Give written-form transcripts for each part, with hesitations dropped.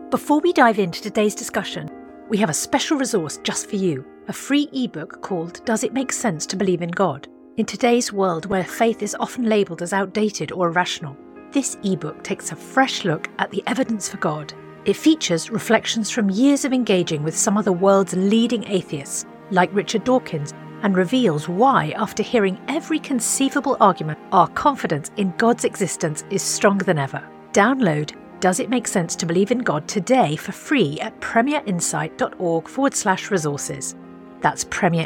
Before we dive into today's discussion, we have a special resource just for you, a free ebook called Does It Make Sense to Believe in God? In today's world where faith is often labelled as outdated or irrational, this ebook takes a fresh look at the evidence for God. It features reflections from years of engaging with some of the world's leading atheists, like Richard Dawkins, and reveals why, after hearing every conceivable argument, our confidence in God's existence is stronger than ever. Download Does It Make Sense to Believe in God today for free at premierinsight.org/resources. That's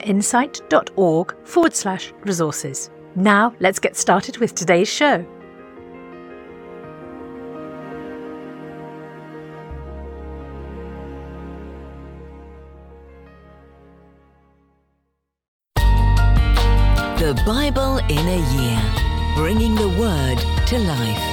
premierinsight.org/resources. Now let's get started with today's show. The Bible in a Year, bringing the Word to life.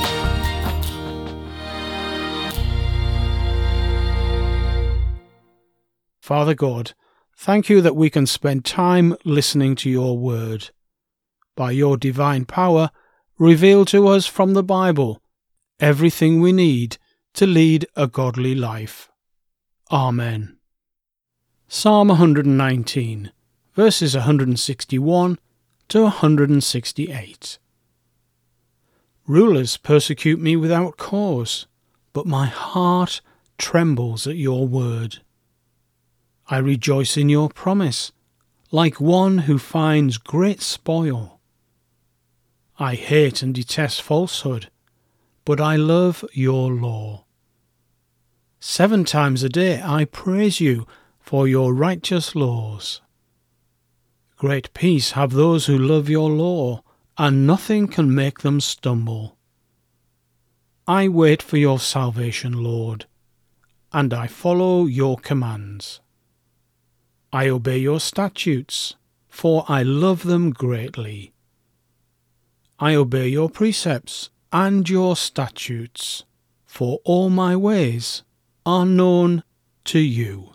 Father God, thank you that we can spend time listening to your word. By your divine power, reveal to us from the Bible everything we need to lead a godly life. Amen. Psalm 119, verses 161 to 168. Rulers persecute me without cause, but my heart trembles at your word. I rejoice in your promise, like one who finds great spoil. I hate and detest falsehood, but I love your law. 7 times a day I praise you for your righteous laws. Great peace have those who love your law, and nothing can make them stumble. I wait for your salvation, Lord, and I follow your commands. I obey your statutes, for I love them greatly. I obey your precepts and your statutes, for all my ways are known to you.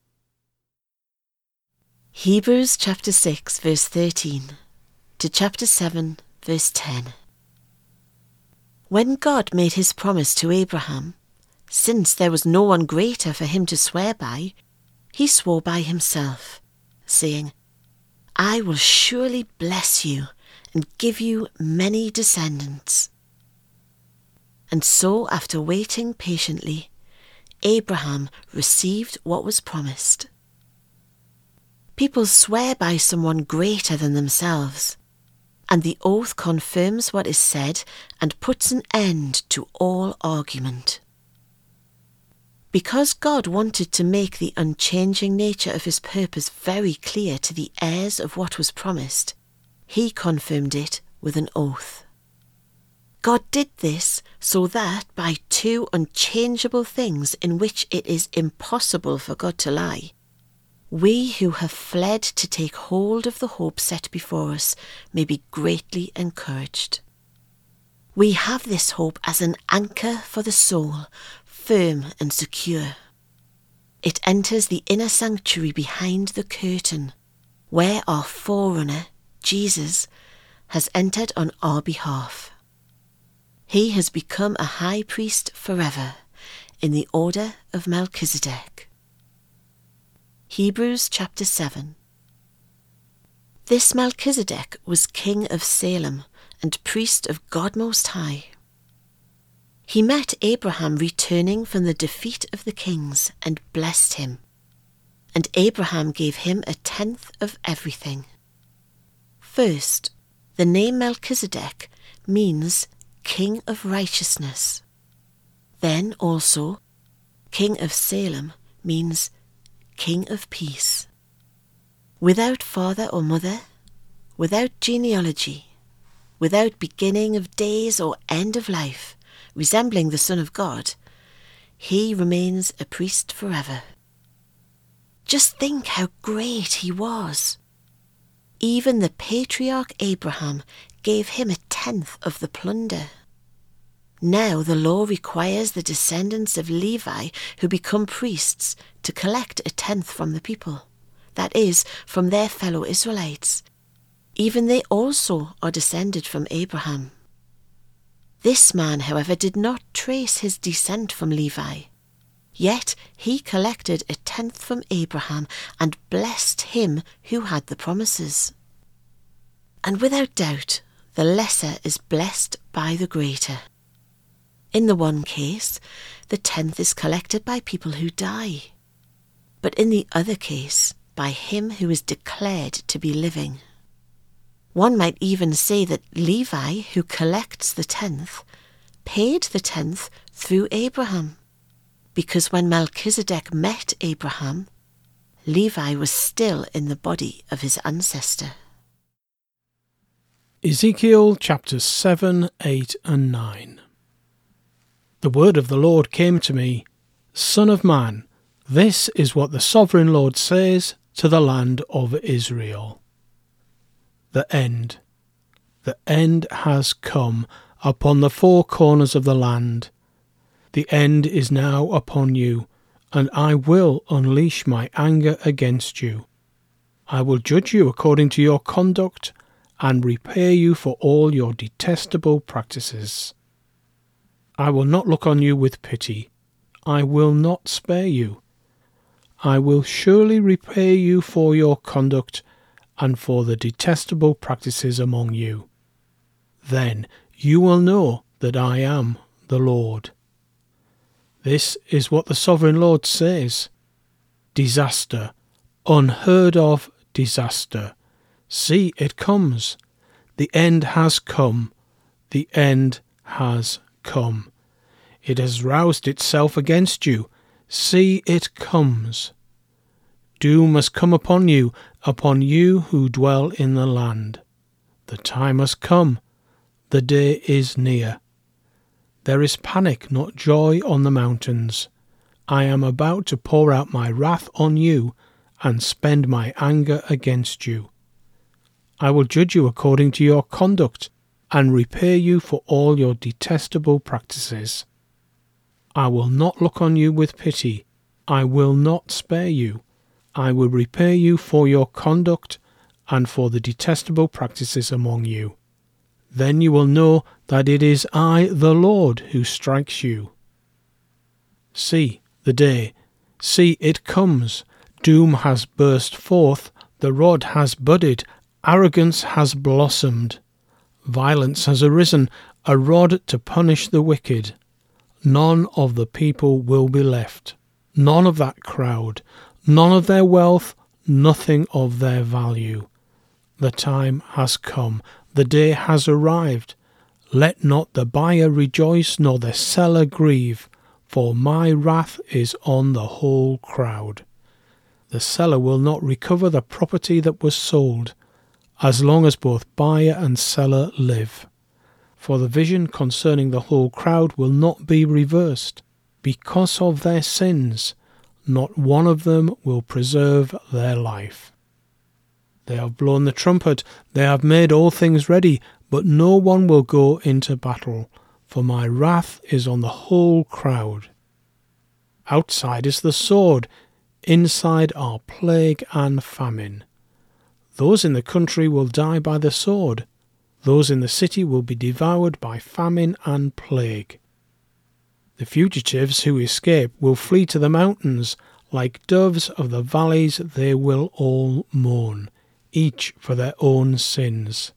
Hebrews chapter 6 verse 13 to chapter 7 verse 10. When God made his promise to Abraham, since there was no one greater for him to swear by, he swore by himself, saying, I will surely bless you and give you many descendants. And so, after waiting patiently, Abraham received what was promised. People swear by someone greater than themselves, and the oath confirms what is said and puts an end to all argument. Because God wanted to make the unchanging nature of his purpose very clear to the heirs of what was promised, he confirmed it with an oath. God did this so that by 2 unchangeable things in which it is impossible for God to lie, we who have fled to take hold of the hope set before us may be greatly encouraged. We have this hope as an anchor for the soul, firm and secure. It enters the inner sanctuary behind the curtain, where our forerunner, Jesus, has entered on our behalf. He has become a high priest forever in the order of Melchizedek. Hebrews chapter 7. This Melchizedek was king of Salem and priest of God Most High. He met Abraham returning from the defeat of the kings and blessed him. And Abraham gave him 1/10 of everything. First, the name Melchizedek means King of Righteousness. Then also, King of Salem means King of Peace. Without father or mother, without genealogy, without beginning of days or end of life, resembling the Son of God, he remains a priest forever. Just think how great he was. Even the patriarch Abraham gave him 1/10 of the plunder. Now the law requires the descendants of Levi who become priests to collect 1/10 from the people, that is, from their fellow Israelites. Even they also are descended from Abraham. This man, however, did not trace his descent from Levi. Yet he collected a tenth from Abraham and blessed him who had the promises. And without doubt, the lesser is blessed by the greater. In the one case, the tenth is collected by people who die. But in the other case, by him who is declared to be living. One might even say that Levi, who collects the tenth, paid the tenth through Abraham, because when Melchizedek met Abraham, Levi was still in the body of his ancestor. Ezekiel chapters 7, 8 and 9. The word of the Lord came to me, Son of man, this is what the sovereign Lord says to the land of Israel. The end. The end has come upon the four corners of the land. The end is now upon you, and I will unleash my anger against you. I will judge you according to your conduct, and repay you for all your detestable practices. I will not look on you with pity. I will not spare you. I will surely repay you for your conduct and for the detestable practices among you. Then you will know that I am the Lord. This is what the sovereign Lord says. Disaster, unheard of disaster. See, it comes. The end has come. The end has come. It has roused itself against you. See, it comes. Doom has come upon you who dwell in the land. The time has come. The day is near. There is panic, not joy, on the mountains. I am about to pour out my wrath on you and spend my anger against you. I will judge you according to your conduct and repay you for all your detestable practices. I will not look on you with pity. I will not spare you. I will repay you for your conduct and for the detestable practices among you. Then you will know that it is I, the Lord, who strikes you. See the day. See, it comes. Doom has burst forth. The rod has budded. Arrogance has blossomed. Violence has arisen, a rod to punish the wicked. None of the people will be left. None of that crowd. None of their wealth. Nothing of their value. The time has come. The day has arrived. Let not the buyer rejoice, nor the seller grieve, for my wrath is on the whole crowd. The seller will not recover the property that was sold, as long as both buyer and seller live. For the vision concerning the whole crowd will not be reversed. Because of their sins, not one of them will preserve their life. They have blown the trumpet, they have made all things ready, but no one will go into battle, for my wrath is on the whole crowd. Outside is the sword, inside are plague and famine. Those in the country will die by the sword. Those in the city will be devoured by famine and plague. The fugitives who escape will flee to the mountains. Like doves of the valleys they will all mourn, each for their own sins.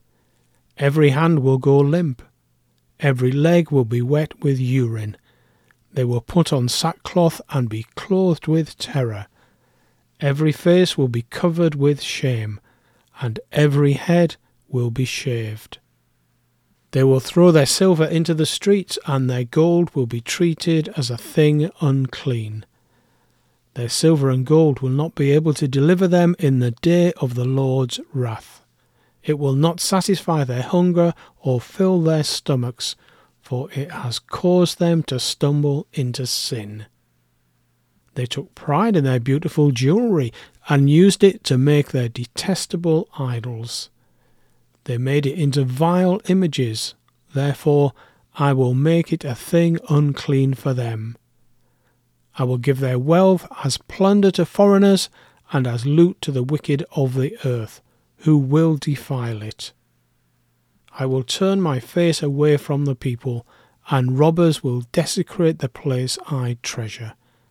Every hand will go limp. Every leg will be wet with urine. They will put on sackcloth and be clothed with terror. Every face will be covered with shame, and every head will be shaved. They will throw their silver into the streets, and their gold will be treated as a thing unclean. Their silver and gold will not be able to deliver them in the day of the Lord's wrath. It will not satisfy their hunger or fill their stomachs, for it has caused them to stumble into sin. They took pride in their beautiful jewellery and used it to make their detestable idols. They made it into vile images. Therefore I will make it a thing unclean for them. I will give their wealth as plunder to foreigners and as loot to the wicked of the earth, who will defile it. I will turn my face away from the people, and robbers will desecrate the place I treasure.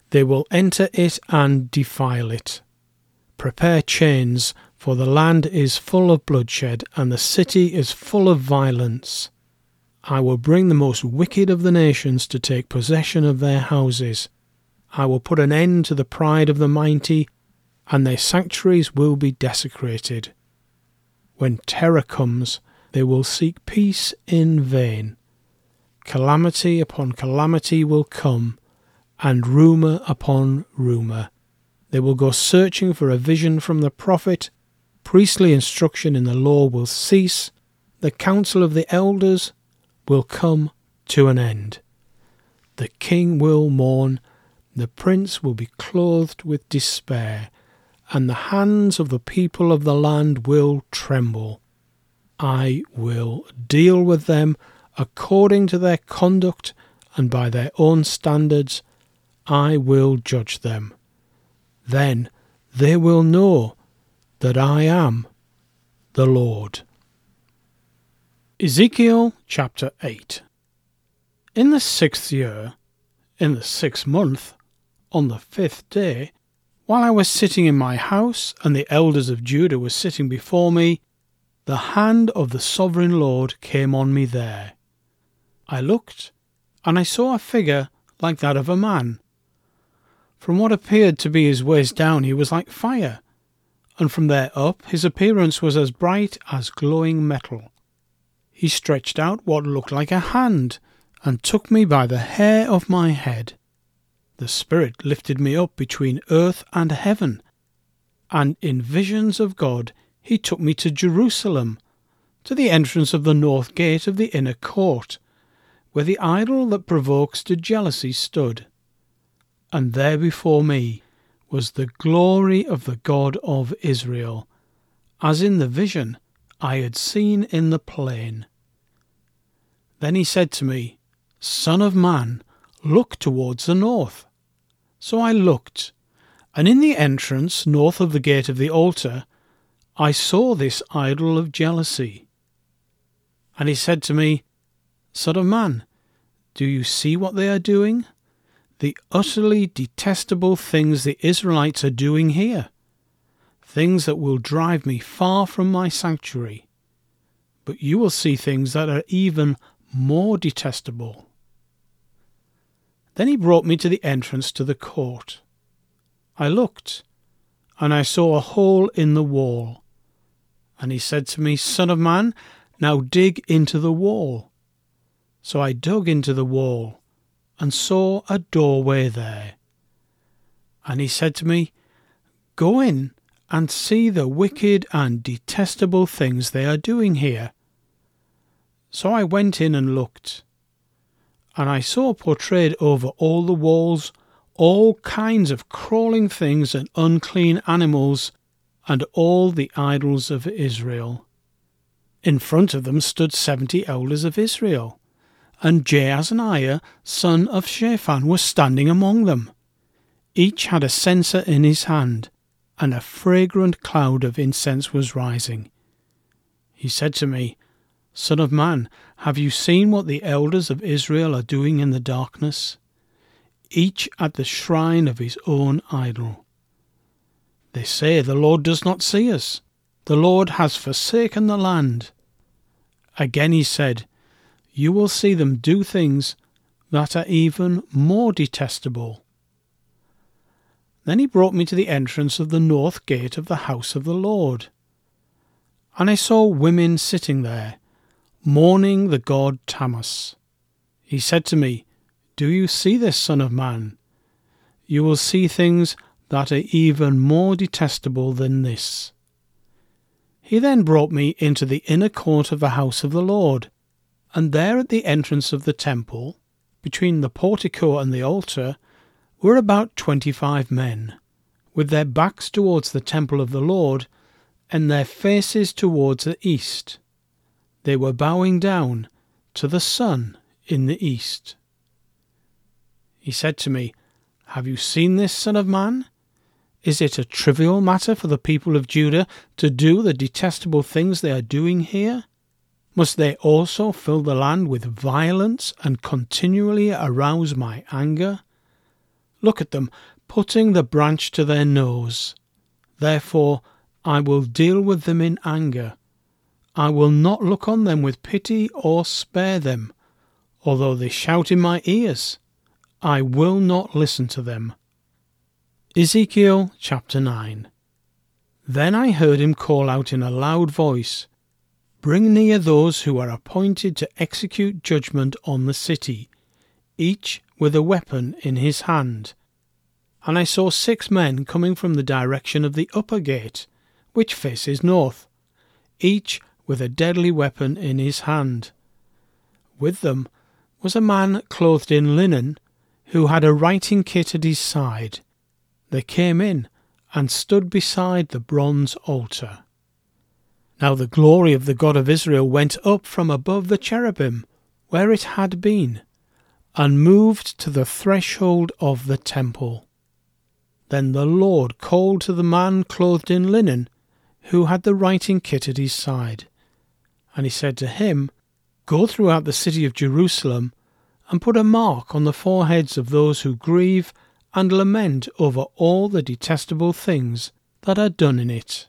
They will enter it and defile it. Prepare chains, for the land is full of bloodshed, and the city is full of violence. I will bring the most wicked of the nations to take possession of their houses. I will put an end to the pride of the mighty, and their sanctuaries will be desecrated. When terror comes, they will seek peace in vain. Calamity upon calamity will come, and rumour upon rumour. They will go searching for a vision from the prophet. Priestly instruction in the law will cease. The counsel of the elders will come to an end. The king will mourn. The prince will be clothed with despair, and the hands of the people of the land will tremble. I will deal with them according to their conduct, and by their own standards I will judge them. Then they will know that I am the Lord. Ezekiel chapter 8. In the 6th year, in the 6th month, on the 5th day, while I was sitting in my house, and the elders of Judah were sitting before me, the hand of the sovereign Lord came on me there. I looked, and I saw a figure like that of a man. From what appeared to be his waist down he was like fire, and from there up his appearance was as bright as glowing metal. He stretched out what looked like a hand, and took me by the hair of my head. The Spirit lifted me up between earth and heaven, and in visions of God he took me to Jerusalem, to the entrance of the north gate of the inner court, where the idol that provokes to jealousy stood. And there before me was the glory of the God of Israel, as in the vision I had seen in the plain. Then he said to me, Son of man, look towards the north. So I looked, and in the entrance north of the gate of the altar I saw this idol of jealousy. And he said to me, Son of man, do you see what they are doing? The utterly detestable things the Israelites are doing here, things that will drive me far from my sanctuary. But you will see things that are even more detestable. Then he brought me to the entrance to the court. I looked, and I saw a hole in the wall. And he said to me, Son of man, now dig into the wall. So I dug into the wall, and saw a doorway there. And he said to me, Go in and see the wicked and detestable things they are doing here. So I went in and looked, and I saw portrayed over all the walls all kinds of crawling things and unclean animals, and all the idols of Israel. In front of them stood 70 elders of Israel, and Jaazaniah, son of Shaphan, was standing among them. Each had a censer in his hand, and a fragrant cloud of incense was rising. He said to me, Son of man, have you seen what the elders of Israel are doing in the darkness? Each at the shrine of his own idol. They say, The Lord does not see us. The Lord has forsaken the land. Again he said, You will see them do things that are even more detestable. Then he brought me to the entrance of the north gate of the house of the Lord. And I saw women sitting there, mourning the god Tammuz. He said to me, Do you see this, son of man? You will see things that are even more detestable than this. He then brought me into the inner court of the house of the Lord, and there at the entrance of the temple, between the portico and the altar, were about 25 men, with their backs towards the temple of the Lord, and their faces towards the east. They were bowing down to the sun in the east. He said to me, Have you seen this, son of man? Is it a trivial matter for the people of Judah to do the detestable things they are doing here? Must they also fill the land with violence and continually arouse my anger? Look at them, putting the branch to their nose. Therefore I will deal with them in anger. I will not look on them with pity or spare them. Although they shout in my ears, I will not listen to them. Ezekiel chapter 9. Then I heard him call out in a loud voice, Bring near those who are appointed to execute judgment on the city, each with a weapon in his hand. And I saw 6 men coming from the direction of the upper gate, which faces north, each with a deadly weapon in his hand. With them was a man clothed in linen, who had a writing kit at his side. They came in and stood beside the bronze altar. Now the glory of the God of Israel went up from above the cherubim, where it had been, and moved to the threshold of the temple. Then the Lord called to the man clothed in linen, who had the writing kit at his side. And he said to him, Go throughout the city of Jerusalem, and put a mark on the foreheads of those who grieve and lament over all the detestable things that are done in it.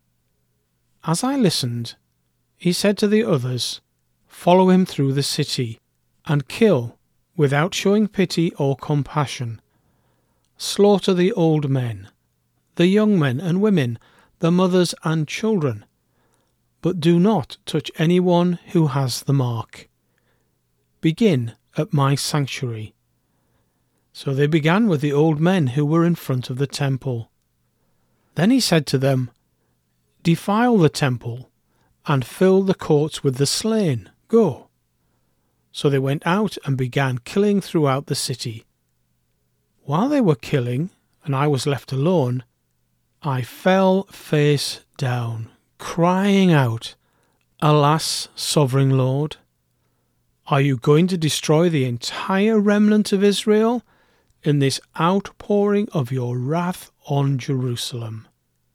As I listened, he said to the others, Follow him through the city, and kill, without showing pity or compassion. Slaughter the old men, the young men and women, the mothers and children, but do not touch anyone who has the mark. Begin at my sanctuary. So they began with the old men who were in front of the temple. Then he said to them, Defile the temple, and fill the courts with the slain. Go. So they went out and began killing throughout the city. While they were killing, and I was left alone, I fell face down, crying out, Alas, sovereign Lord! Are you going to destroy the entire remnant of Israel in this outpouring of your wrath on Jerusalem?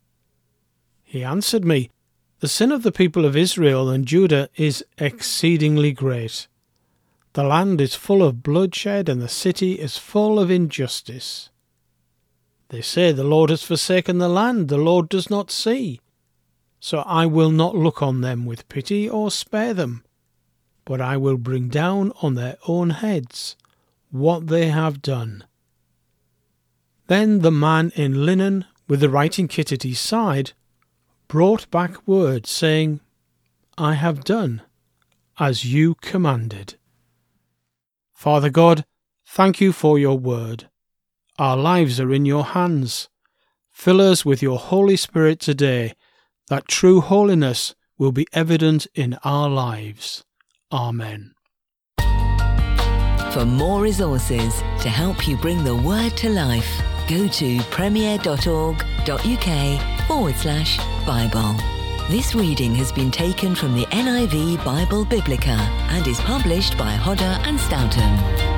He answered me, The sin of the people of Israel and Judah is exceedingly great. The land is full of bloodshed, and the city is full of injustice. They say, The Lord has forsaken the land, the Lord does not see. So I will not look on them with pity or spare them, but I will bring down on their own heads what they have done. Then the man in linen, with the writing kit at his side, brought back word, saying, I have done as you commanded. Father God, thank you for your word. Our lives are in your hands. Fill us with your Holy Spirit today, that true holiness will be evident in our lives. Amen. For more resources to help you bring the word to life, go to premier.org.uk/Bible. This reading has been taken from the NIV Bible Biblica and is published by Hodder and Stoughton.